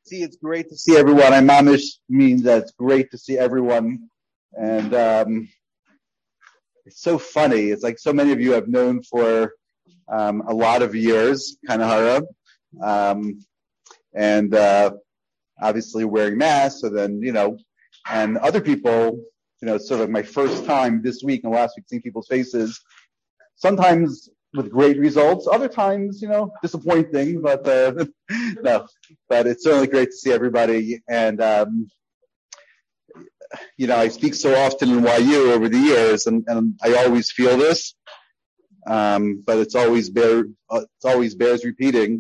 See, it's great to see everyone. I mamish means that it's great to see everyone. And it's so funny. It's like so many of you I've known for a lot of years, kind of and obviously wearing masks. So then, and other people, it's sort of like my first time this week and last week seeing people's faces. Sometimes with great results, other times, disappointing, but no, but it's certainly great to see everybody. And, I speak so often in YU over the years, and I always feel this, but it always bears repeating.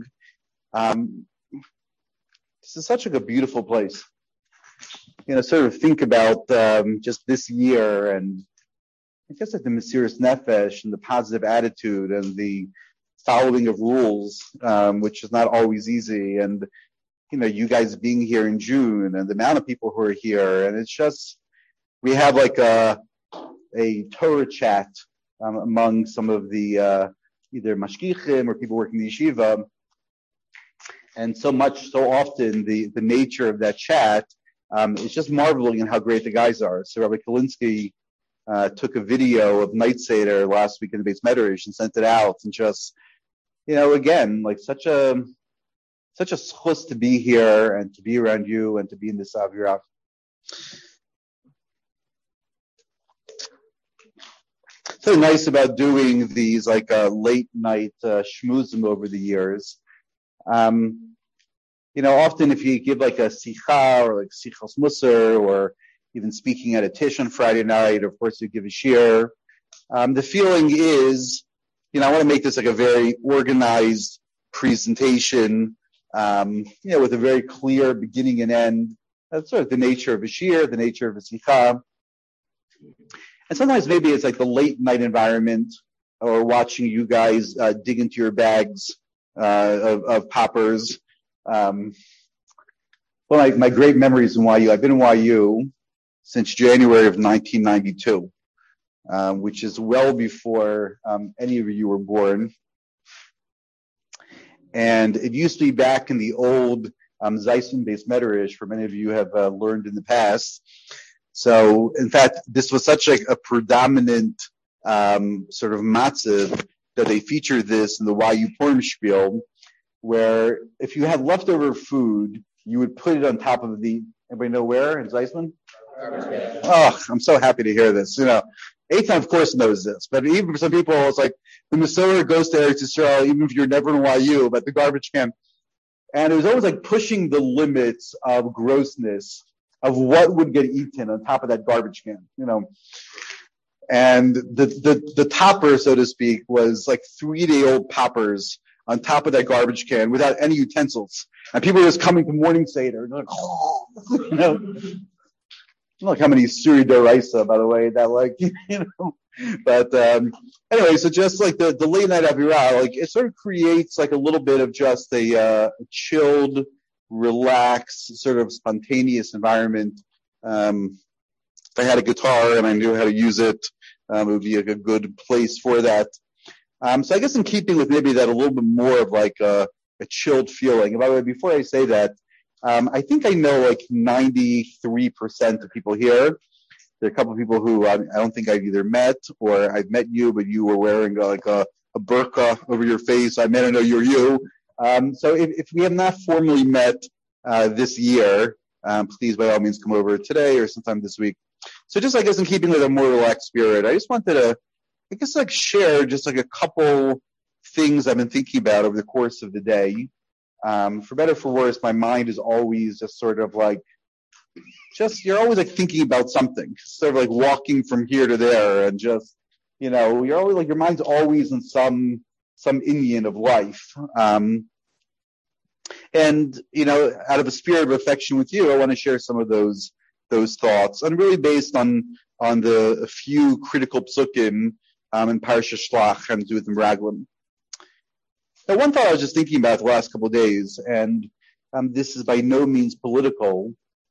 This is such a beautiful place. Sort of think about just this year, and I guess like the Mesiras Nefesh and the positive attitude and the following of rules, which is not always easy. And, you guys being here in June and the amount of people who are here. And it's just, we have like a Torah chat among some of the either mashgichim or people working in the yeshiva. And so often the nature of that chat is just marveling in how great the guys are. So Rabbi Kalinsky took a video of Night Seder last week in the Beis Medrash and sent it out, and just, again, like such a schus to be here and to be around you and to be in this Avirah. So nice about doing these like late night shmuzim over the years. Often if you give like a sicha or like sichos musar or even speaking at a tish on Friday night, or of course you give a shir. The feeling is, I want to make this like a very organized presentation, with a very clear beginning and end. That's sort of the nature of a shir, the nature of a sikha. And sometimes maybe it's like the late night environment, or watching you guys dig into your bags of poppers. Well, my great memories in YU. I've been in YU since January of 1992, which is well before any of you were born. And it used to be back in the old Zeisman Beis Medrash, for many of you have learned in the past. So, in fact, this was such a predominant sort of matziv that they featured this in the YU Purim Spiel, where if you had leftover food, you would put it on top of anybody know where in Zeisman? Oh, I'm so happy to hear this. Eitan, of course, knows this, but even for some people, it's like the Masorah goes to Eretz Yisrael, even if you're never in YU, but the garbage can. And it was always like pushing the limits of grossness of what would get eaten on top of that garbage can, And the topper, so to speak, was like 3-day-old poppers on top of that garbage can without any utensils. And people were just coming to morning Seder, and they're like, oh, Look how many Suri Doraisa, by the way, that But anyway, so just like the late night Avirah, like it sort of creates like a little bit of just a chilled, relaxed, sort of spontaneous environment. If I had a guitar and I knew how to use it, it would be like a good place for that. So I guess in keeping with maybe that a little bit more of like a chilled feeling. And by the way, before I say that, I think I know like 93% of people here. There are a couple of people who I don't think I've either met or I've met you, but you were wearing like a burqa over your face. I may not know you're you. So if we have not formally met this year, please by all means come over today or sometime this week. So just I guess in keeping with a more relaxed spirit, I just wanted to, share just like a couple things I've been thinking about over the course of the day. For better or for worse, my mind is always just sort of like, you're always like thinking about something, sort of like walking from here to there, and just, you're always like, your mind's always in some Indian of life. And, out of a spirit of affection with you, I want to share some of those thoughts, and really based on the few critical psukim in Parashat Shlach and do with Raglim. Now, one thought I was just thinking about the last couple of days, and this is by no means political,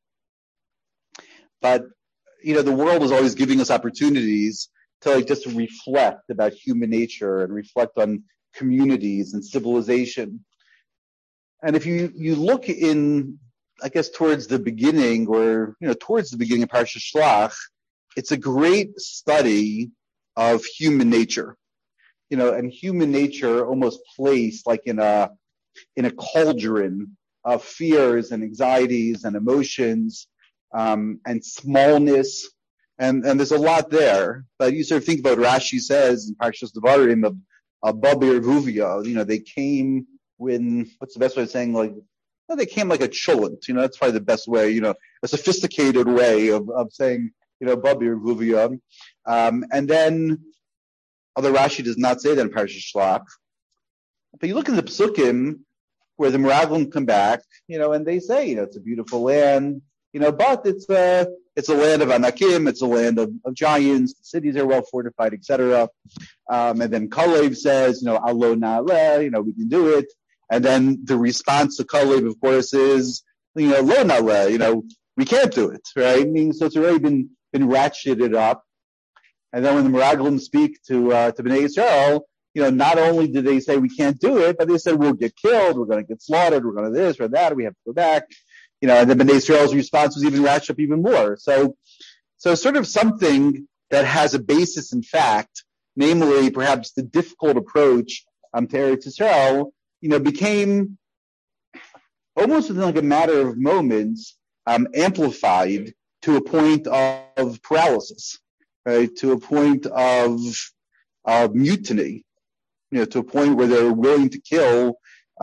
but the world is always giving us opportunities to just reflect about human nature and reflect on communities and civilization. And if you look in I guess towards the beginning of Parshas Shlach, it's a great study of human nature. And human nature almost placed like in a cauldron of fears and anxieties and emotions, and smallness. And there's a lot there. But you sort of think about Rashi says in Parshas Devarim of Babir Vuvia, they came when, what's the best way of saying, like, they came like a cholent, that's probably the best way, a sophisticated way of saying, Babir Vuvia. And then, although Rashi does not say that in Parshas Shlach, but you look at the Psukim where the Meraglim come back, and they say, it's a beautiful land, but it's a land of Anakim, it's a land of giants, the cities are well fortified, etc. And then Kalev says, Alo Na'aleh, we can do it. And then the response to Kalev, of course, is, Lo Na'aleh, we can't do it, right? So it's already been ratcheted up. And then when the Meraglim speak to Bnei Yisrael, not only did they say we can't do it, but they said we'll get killed, we're going to get slaughtered, we're going to this or that, we have to go back. And then Bnei Yisrael's response was even ratcheted up even more. So sort of something that has a basis in fact, namely perhaps the difficult approach to Eretz Yisrael, became almost within like a matter of moments amplified to a point of paralysis, right? To a point of mutiny, to a point where they're willing to kill,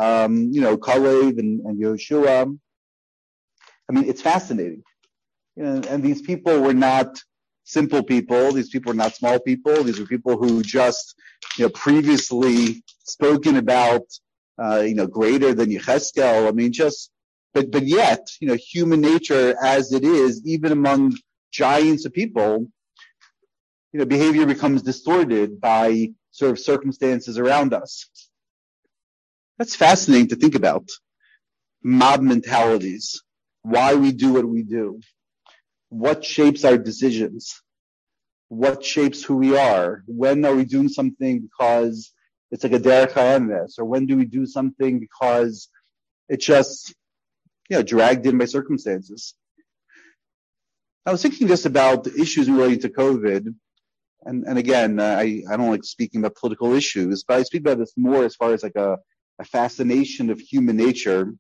Kalev and Yoshua. I mean, it's fascinating. And these people were not simple people. These people were not small people. These were people who just, previously spoken about, greater than Yecheskel. I mean, but yet, human nature as it is, even among giants of people, behavior becomes distorted by sort of circumstances around us. That's fascinating to think about. Mob mentalities. Why we do what we do. What shapes our decisions? What shapes who we are? When are we doing something because it's like a derech ha'emes? Or when do we do something because it's just, dragged in by circumstances? I was thinking just about the issues relating to COVID. And again, I don't like speaking about political issues, but I speak about this more as far as like a fascination of human nature.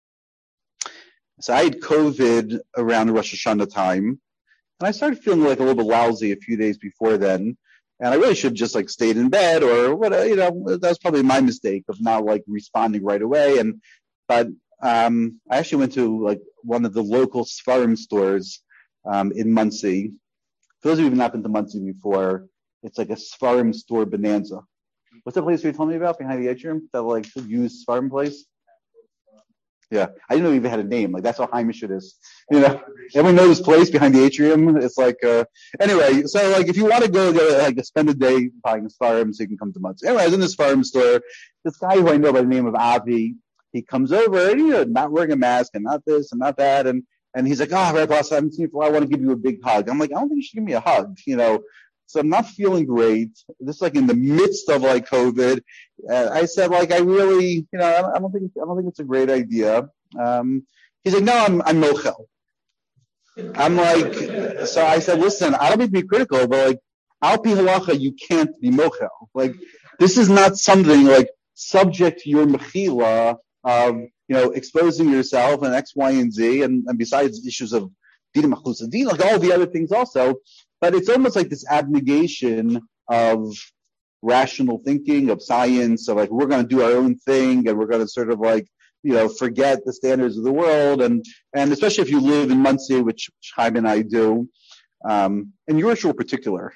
So I had COVID around the Rosh Hashanah time, and I started feeling like a little bit lousy a few days before then. And I really should have just like stayed in bed or what, that was probably my mistake of not like responding right away. But I actually went to like one of the local Sfarim stores, in Monsey. For those of you who have not been to Monsey before, it's like a Sfarim store bonanza. What's that place you told me about behind the atrium? That like used Sfarim place? Yeah, I didn't know it even had a name. Like that's how Heimish it is. Everyone knows this place behind the atrium. It's like, anyway. So like, if you want to go spend a day buying a Sfarim, so you can come to Monsey. Anyway, I was in this Sfarim store. This guy who I know by the name of Avi, he comes over and not wearing a mask and not this and not that, and he's like, Rabbi Boss, I haven't seen you for a while. I want to give you a big hug. I'm like, I don't think you should give me a hug. So I'm not feeling great. This is like in the midst of like COVID. I said like, I really, I don't think it's a great idea. He's like, no, I'm mochel. I'm like, so I said, listen, I don't mean to be critical, but like, al pi halacha, you can't be mochel. Like, this is not something like subject to your mechila of, exposing yourself and X, Y, and Z, and besides issues of din machlusa din, like all the other things also. But it's almost like this abnegation of rational thinking, of science, of like, we're going to do our own thing and we're going to sort of like, forget the standards of the world. And especially if you live in Monsey, which Chaim and I do, and Yerushua in particular,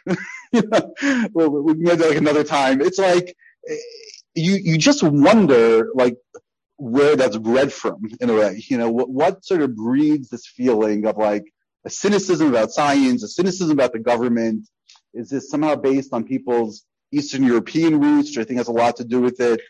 we'll get that like another time. It's like, you just wonder, like, where that's bred from in a way. What sort of breeds this feeling of like, a cynicism about science, a cynicism about the government? Is this somehow based on people's Eastern European roots, which I think has a lot to do with it?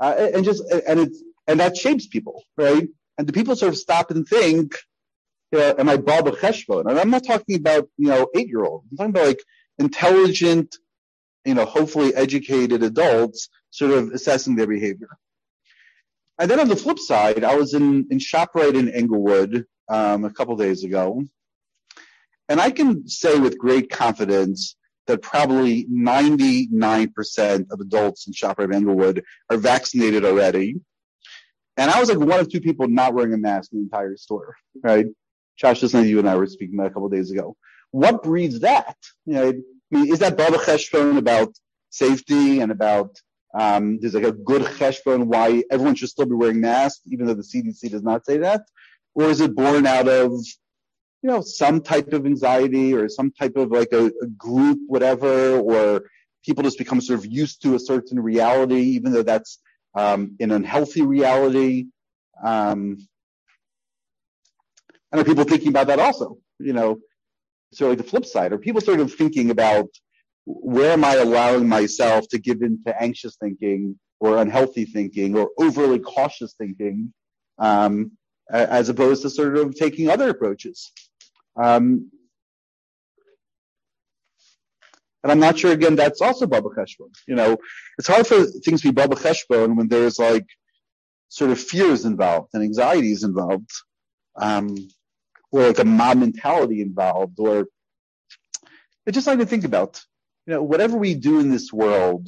And that shapes people, right? And do people sort of stop and think, am I Baba Cheshbon? And I'm not talking about, 8-year-olds. I'm talking about like intelligent, hopefully educated adults sort of assessing their behavior. And then on the flip side, I was in ShopRite in Englewood a couple days ago, and I can say with great confidence that probably 99% of adults in ShopRite in Englewood are vaccinated already. And I was like one of two people not wearing a mask in the entire store, right? Josh, just like you and I were speaking about a couple of days ago. What breeds that? I mean, is that Baba Cheshbon about safety and about there's like a good cheshbon why everyone should still be wearing masks, even though the CDC does not say that? Or is it born out of, some type of anxiety or some type of like a group, whatever, or people just become sort of used to a certain reality, even though that's an unhealthy reality? And are people thinking about that also? So like the flip side, are people sort of thinking about where am I allowing myself to give into anxious thinking or unhealthy thinking or overly cautious thinking, as opposed to sort of taking other approaches? And I'm not sure, again, that's also Baba Cheshbon. It's hard for things to be Baba Cheshbon when there's like sort of fears involved and anxieties involved, or like a mob mentality involved, or it's just like to think about, whatever we do in this world,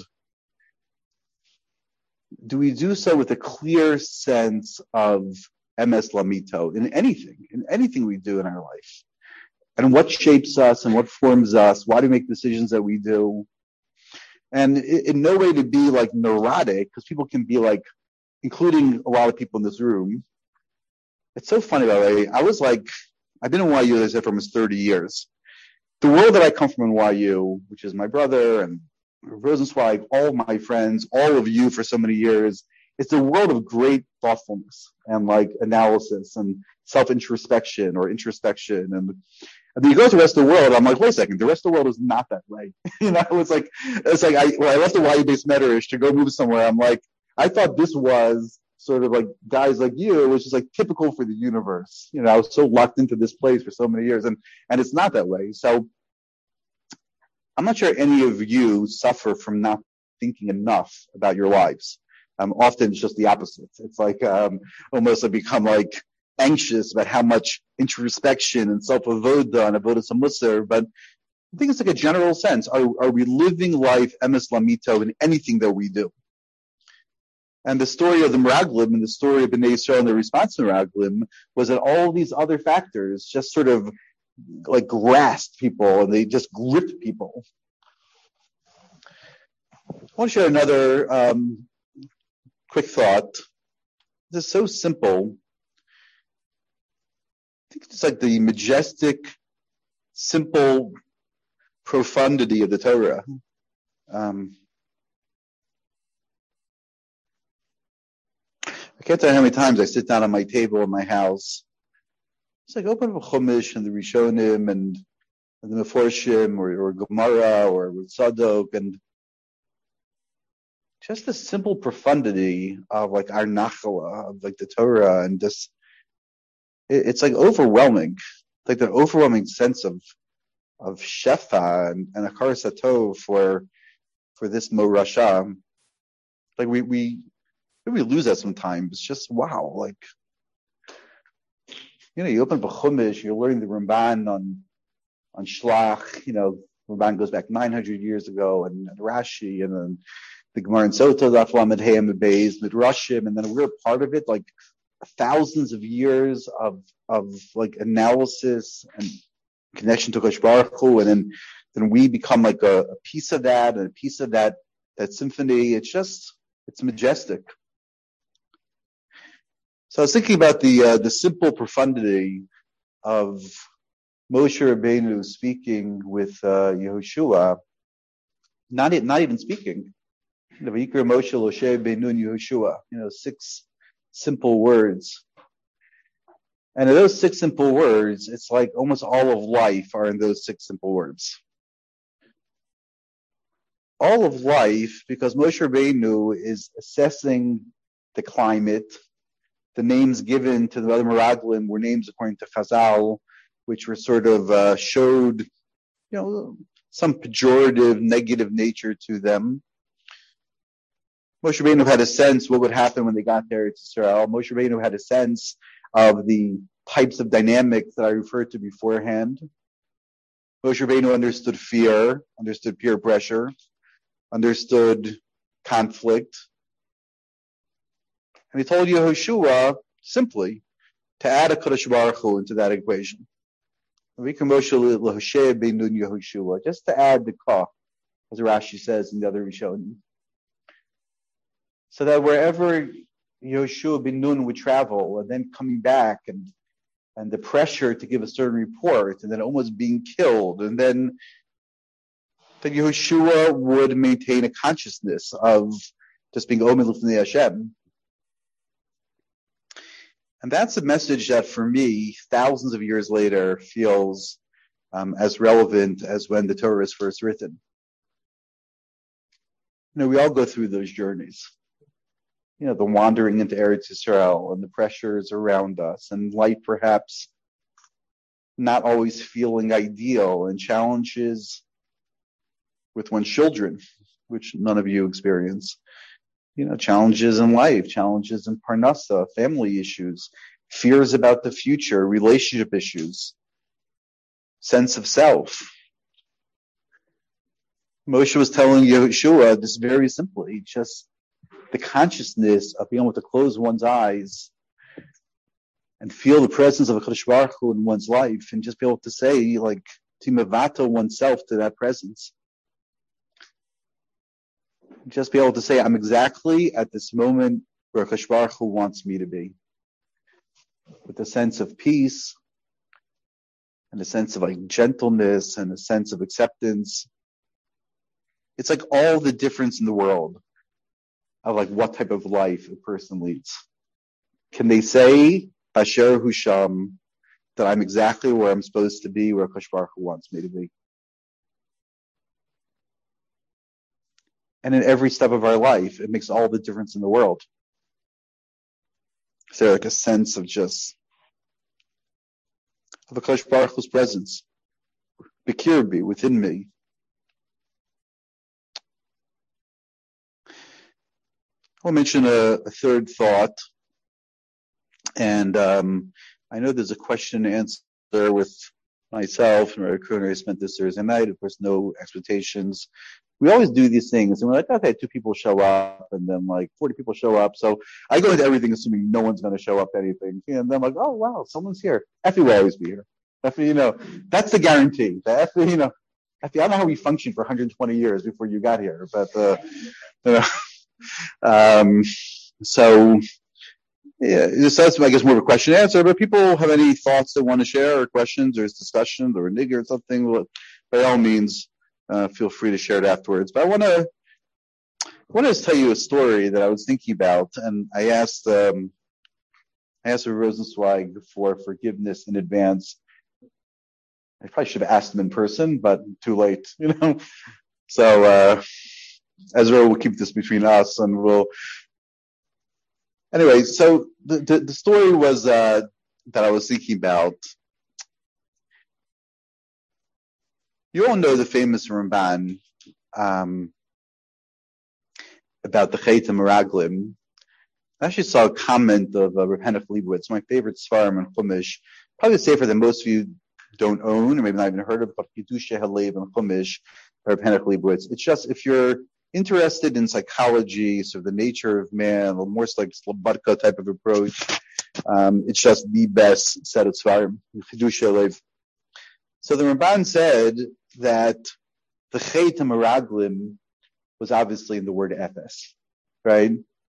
do we do so with a clear sense of emes lamito in anything we do in our life? And what shapes us and what forms us? Why do we make decisions that we do? And in no way to be like neurotic, because people can be like, including a lot of people in this room. It's so funny, by the way. I've been in YU, as I said, for almost 30 years. The world that I come from in YU, which is my brother and Rosenzweig, all my friends, all of you for so many years, it's a world of great thoughtfulness and like analysis and self-introspection or introspection. And then you go to the rest of the world, I'm like, wait a second, the rest of the world is not that way. When I left the YU-based Medrash to go move somewhere, I'm like, I thought this was sort of like guys like you, which is like typical for the universe. I was so locked into this place for so many years, and it's not that way. So I'm not sure any of you suffer from not thinking enough about your lives. Often it's just the opposite. It's like almost I become like anxious about how much introspection and self-avoda and avodas hamusar. But I think it's like a general sense. Are we living life emes lamito in anything that we do? And the story of the Meraglim and the story of Bnei Yisrael and the response to Meraglim was that all these other factors just sort of like grasped people and they just gripped people. I want to share another quick thought. This is so simple. I think it's like the majestic, simple profundity of the Torah. I can't tell you how many times I sit down on my table in my house. It's like open up a Chumash and the Rishonim and the Meforshim or Gemara or Tzadok, and just the simple profundity of like our Nachala, of like the Torah, and just it's like overwhelming, like the overwhelming sense of Shefa and Akaras HaTov for this Morasha. Like we lose that sometimes. It's just wow. Like, you open up a Chumash, you're learning the Ramban on Shlach. Ramban goes back 900 years ago, and Rashi, and then the Gemara and Sota, Daf Lamed Hey Amud Beis, Midrashim, and then we're part of it, like thousands of years of like analysis and connection to Kosh Baruch Hu, and then we become like a piece of that and a piece of that symphony. It's majestic. So I was thinking about the simple profundity of Moshe Rabbeinu speaking with Yehoshua, not even speaking. Vayikra Moshe Moshe Beinun Yehoshua. 6 simple words. And in those 6 simple words, it's like almost all of life are in those 6 simple words. All of life, because Moshe Rabbeinu is assessing the climate. The names given to the other Meraglim were names according to Chazal, which were sort of showed, some pejorative, negative nature to them. Moshe Rabbeinu had a sense what would happen when they got there to Israel. Moshe Rabbeinu had a sense of the types of dynamics that I referred to beforehand. Moshe Rabbeinu understood fear, understood peer pressure, understood conflict. And he told Yehoshua simply to add a Kadosh Baruch Hu into that equation. Just to add the Ka, as Rashi says in the other Rishonim. So that wherever Yehoshua ben Nun would travel, and then coming back, and the pressure to give a certain report, and then almost being killed, and then that Yehoshua would maintain a consciousness of just being Omer L'fnei Hashem. And that's a message that, for me, thousands of years later, feels as relevant as when the Torah was first written. We all go through those journeys. The wandering into Eretz Yisrael and the pressures around us, and life perhaps not always feeling ideal, and challenges with one's children, which none of you experience. Challenges in life, challenges in Parnasa, family issues, fears about the future, relationship issues, sense of self. Moshe was telling Yehoshua this very simply, just the consciousness of being able to close one's eyes and feel the presence of a Kadosh Baruch Hu in one's life, and just be able to say, to mevata oneself to that presence. Just be able to say, I'm exactly at this moment where Kadosh Baruch Hu wants me to be. With a sense of peace, and a sense of gentleness, and a sense of acceptance. It's all the difference in the world of what type of life a person leads. Can they say, Asher Husham, that I'm exactly where I'm supposed to be, where Kadosh Baruch Hu wants me to be? And in every step of our life, it makes all the difference in the world. Is there a sense of just, of a Kadosh Baruch Hu's presence, Bikirbi, within me? I'll mention a third thought, and I know there's a question and answer with myself and Rabbi Kroner. I spent this Thursday night. Of course, no expectations. We always do these things, and we're like, okay, 2 people show up, and then 40 people show up. So I go into everything assuming no one's going to show up to anything, and then I'm like, oh wow, someone's here. Effie will always be here. Effie, that's the guarantee. Effie, Effie, I don't know how we functioned for 120 years before you got here, but so yeah, that's I guess more of a question and answer. But people have any thoughts they want to share, or questions, or discussions, or a nigger or something, by all means, feel free to share it afterwards. But I want to tell you a story that I was thinking about, and I asked Rosenzweig for forgiveness in advance. I probably should have asked him in person, but too late, So Ezra will keep this between us, and we'll. Anyway, so the story was that I was thinking about. You all know the famous Ramban about the Chet HaMeraglim. I actually saw a comment of Reb Henoch Leibowitz, my favorite Svarim and Chumash, probably safer than most of you don't own, or maybe not even heard of, but Kiddushei Halev and Chumash, Reb Henoch Leibowitz. It's just, if you're interested in psychology, sort of the nature of man, a little more Slobodka type of approach, it's just the best set of Svarim, Kiddushei Halev. So the Ramban said that the Chet HaMeraglim was obviously in the word Ephes, right?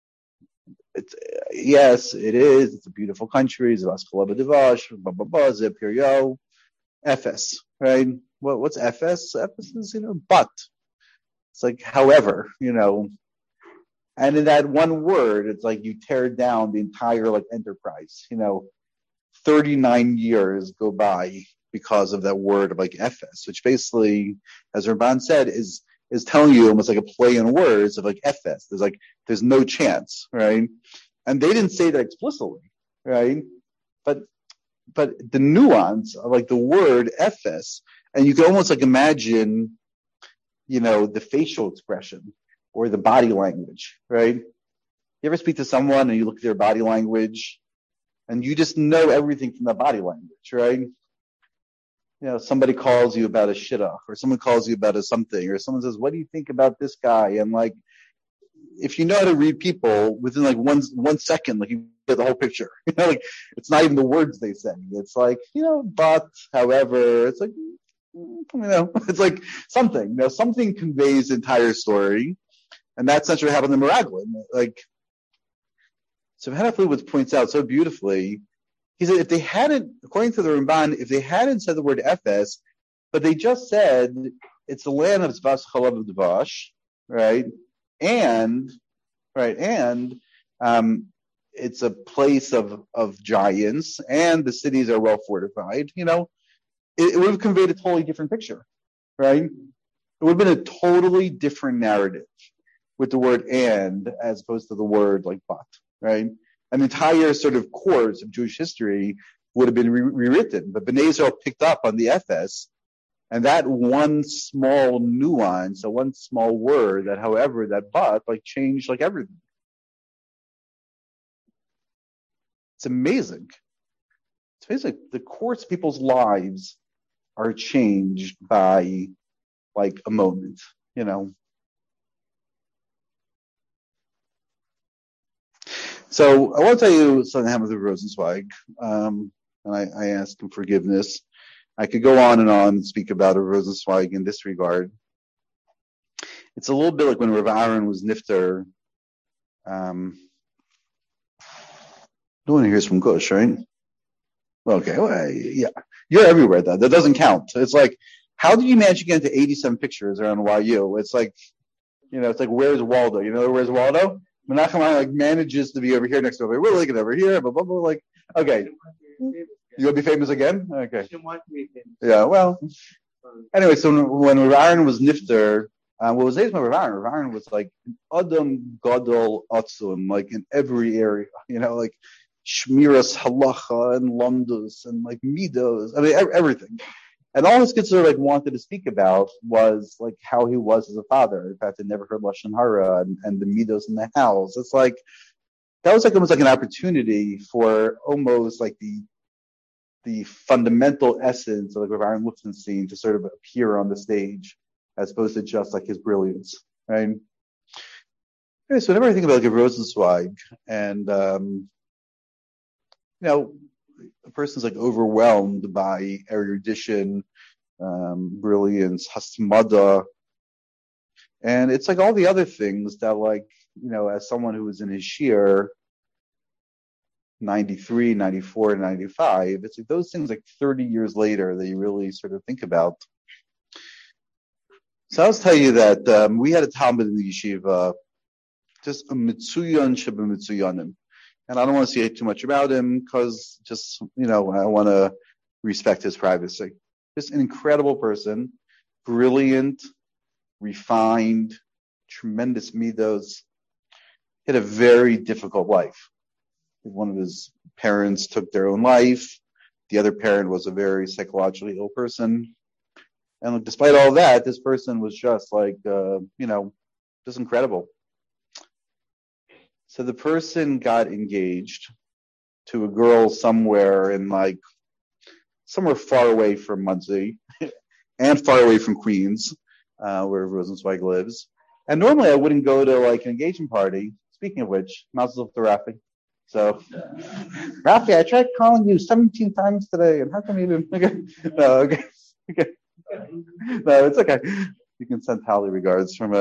Yes, it is. It's a beautiful country. Zevaskolaba Devash, Zepiryo, Ephes, right? What's Ephes? Ephes is, but. It's however, and in that one word, it's you tear down the entire enterprise. 39 years go by because of that word of Ephes, which basically, as Ramban said, is telling you almost like a play on words of Ephes. There's no chance, right? And they didn't say that explicitly, right? But the nuance of the word Ephes, and you can almost imagine, the facial expression or the body language, right? You ever speak to someone and you look at their body language and you just know everything from the body language, right? Somebody calls you about a shidduch, or someone calls you about a something, or someone says, what do you think about this guy? And like, if you know how to read people within like one second, like you get the whole picture, like it's not even the words they say. It's like, but, however, it's like, it's like something, something conveys the entire story. And that's essentially what happened in Meraglim. Like, so Hannah points out so beautifully, he said, if they hadn't, according to the Ramban, if they hadn't said the word Ephes, but they just said it's the land of Zvas Chalav Dvash, right? And it's a place of giants, and the cities are well fortified. It would have conveyed a totally different picture, right? It would have been a totally different narrative with the word "and" as opposed to the word like "but," right? An entire sort of course of Jewish history would have been rewritten, but Bnei Israel picked up on the Ephes. And that one small nuance, so one small word that, however, that but, like changed like everything. It's amazing. It's amazing. The course of people's lives are changed by like a moment, So I want to tell you something that happened with Rosenzweig. And I asked him forgiveness. I could go on and speak about a Rosenzweig in this regard. It's a little bit like when Rav Aaron was nifter. No one hears from Gush, right? Okay, well, yeah. You're everywhere, though. That doesn't count. It's like, how did you manage to get into 87 pictures around YU? It's like, it's like, where's Waldo? Where's Waldo? Menachem manages to be over here next to over. We're looking over here, blah, blah, blah. Like, okay. You'll be famous again? Okay. Yeah, well. Anyway, so when Rav Aaron was nifter, what was amazing about Rav Aaron? Rav Aaron was like Adam Gadol Atzum, like in every area, like Shmiras Halacha and Lomdus and like Midos. I mean, everything. And all his kids wanted to speak about was like how he was as a father. In fact, they never heard Lashon Hara and the Midos in the house. It's like, that was like almost like an opportunity for almost like the fundamental essence of like Rav Aaron Lichtenstein to sort of appear on the stage as opposed to just like his brilliance, right? Okay, so whenever I think about like a Rosenzweig and, a person's like overwhelmed by erudition, brilliance, hasmada, and it's like all the other things that like, as someone who was in his shir, 93, 94, 95, it's like those things like 30 years later that you really sort of think about. So I'll tell you that we had a Talmud in the yeshiva, just a mitzuyan sheba mitzuyanim. And I don't want to say too much about him because just, I want to respect his privacy. Just an incredible person, brilliant, refined, tremendous midos. He had a very difficult life. One of his parents took their own life. The other parent was a very psychologically ill person. And despite all that, this person was just like, just incredible. So the person got engaged to a girl somewhere far away from Monsey and far away from Queens, where Rosenzweig lives. And normally I wouldn't go to like an engagement party. Speaking of which, Mazel tov to Rafi. So, Rafi, I tried calling you 17 times today, and how come you didn't? Okay. No, okay. No, it's okay. You can send Holly regards from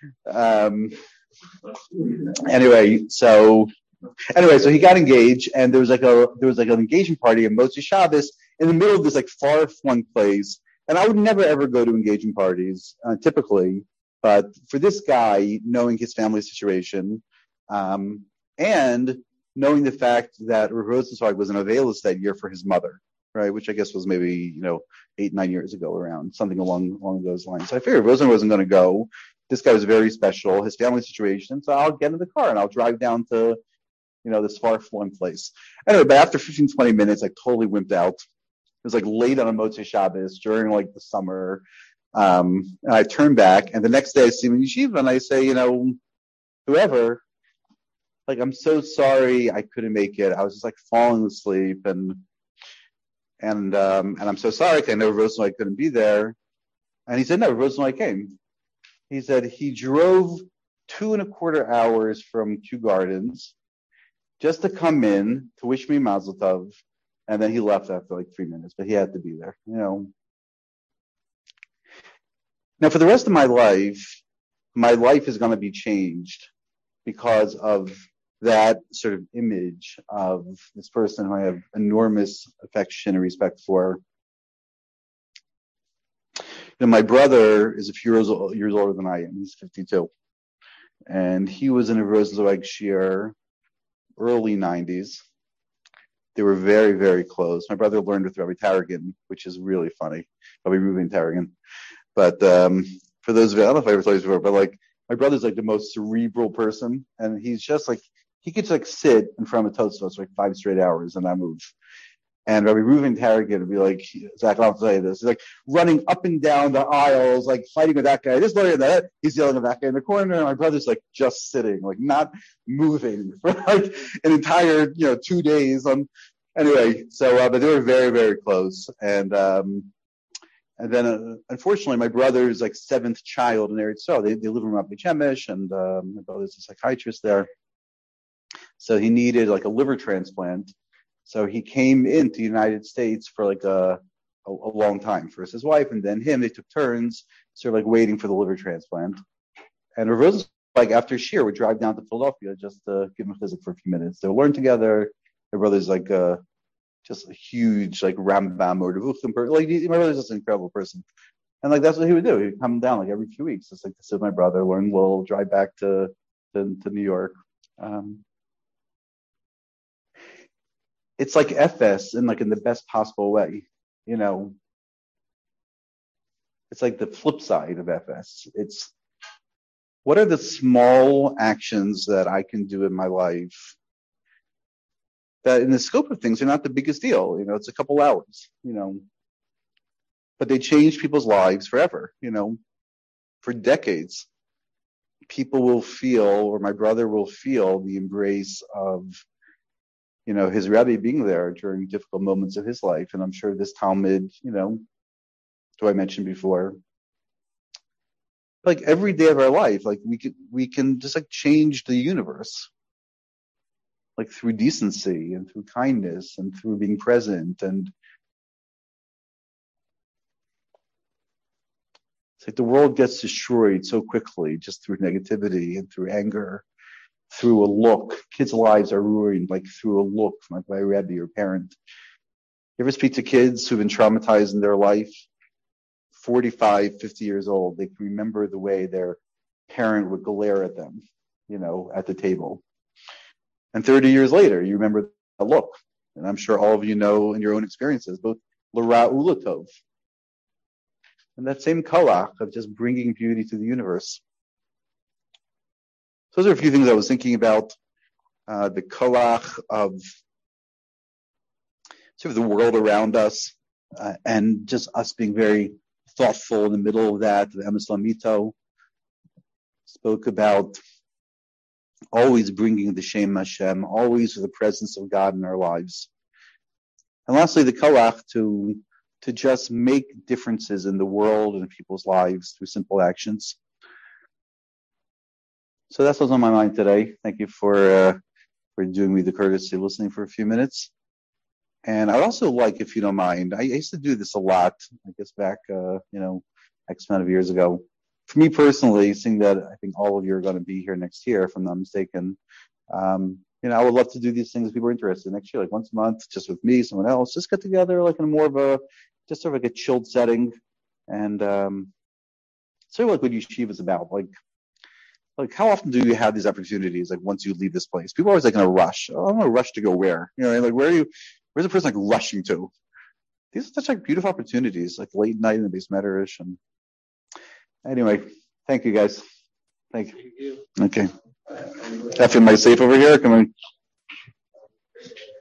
Anyway, so he got engaged, and there was like an engagement party in Motzei Shabbos in the middle of this like far flung place. And I would never ever go to engagement parties typically, but for this guy, knowing his family situation, and knowing the fact that Rav Rosenzweig was in Avelis that year for his mother, right, which I guess was maybe 8-9 years ago, around something along those lines. So I figured Rosenzweig wasn't going to go. This guy was very special, his family situation. So I'll get in the car and I'll drive down to, this far-flung place. Anyway, but after 15, 20 minutes, I totally wimped out. It was like late on a Motzei Shabbos during like the summer. And I turn back, and the next day I see him in yeshiva, and I say, whoever, like, I'm so sorry I couldn't make it. I was just like falling asleep, and I'm so sorry because I know Rosenwald couldn't be there. And he said, no, Rosenwald came. He said he drove 2.25 hours from Kew Gardens just to come in to wish me Mazel Tov, and then he left after like 3 minutes, but he had to be there, Now, for the rest of my life is going to be changed because of that sort of image of this person who I have enormous affection and respect for. My brother is a few years older than I am. He's 52. And he was in a Rosenzweig Shiur, early 90s. They were very, very close. My brother learned with Rabbi Tarragon, which is really funny. Rabbi Reuven Tarragon. But for those of you, I don't know if I ever told you before, but like my brother's like the most cerebral person, and he's just like he could like sit in front of a Tosfos for like 5 straight hours and not move. And Rabbi Reuven Tarragon would be like, Zach, I'll tell you this. He's like running up and down the aisles, like fighting with that guy. This lawyer, that he's yelling at that guy in the corner. And my brother's like just sitting, like not moving for like an entire 2 days. Anyway, so but they were very, very close. And then unfortunately, my brother is like 7th child in Eretz Yisrael. They live in Ramat Beit Shemesh, and my brother's a psychiatrist there. So he needed like a liver transplant. So he came into the United States for like a long time. First his wife and then him. They took turns, sort of like waiting for the liver transplant. And Rav Rosenberg, like after Shiur, would drive down to Philadelphia just to give him chizuk for a few minutes. They would learn together. My brother's like just a huge like Rambam or Devuchim person. Like my brother's just an incredible person. And like that's what he would do. He'd come down like every few weeks, just like to sit with my brother, learn a little, drive back to New York. It's like FS in the best possible way, It's like the flip side of FS. It's what are the small actions that I can do in my life that in the scope of things are not the biggest deal. It's a couple hours, but they change people's lives forever, for decades. People will feel, or my brother will feel the embrace of his Rebbe being there during difficult moments of his life. And I'm sure this Talmud, who I mentioned before, like every day of our life, like we can just like change the universe, like through decency and through kindness and through being present. And it's like the world gets destroyed so quickly just through negativity and through anger. Through a look. Kids' lives are ruined like through a look, like by a Rebbe or parent. You ever speak to kids who've been traumatized in their life? 45, 50 years old, they can remember the way their parent would glare at them, at the table. And 30 years later, you remember that look. And I'm sure all of you know in your own experiences, both l'ra u'latov. And that same koach of just bringing beauty to the universe. So those are a few things I was thinking about, the koach of sort of the world around us, and just us being very thoughtful in the middle of that. The Emes Lamito spoke about always bringing the Shem Hashem, always the presence of God in our lives. And lastly, the koach to just make differences in the world and people's lives through simple actions. So that's what's on my mind today. Thank you for doing me the courtesy of listening for a few minutes. And I'd also like, if you don't mind, I used to do this a lot, I guess back, X amount of years ago. For me personally, seeing that I think all of you are going to be here next year, if I'm not mistaken, I would love to do these things if people are interested next year, like once a month, just with me, someone else, just get together like in more of a, just sort of like a chilled setting. And sort of like what yeshiva is about, like how often do you have these opportunities? Like once you leave this place, people are always like in a rush. Oh, I'm in a rush to go where? Like where's the person like rushing to? These are such like beautiful opportunities, like late night in the base Medrash. And anyway, thank you guys. Thank you. Okay. Am I safe over here? Come on.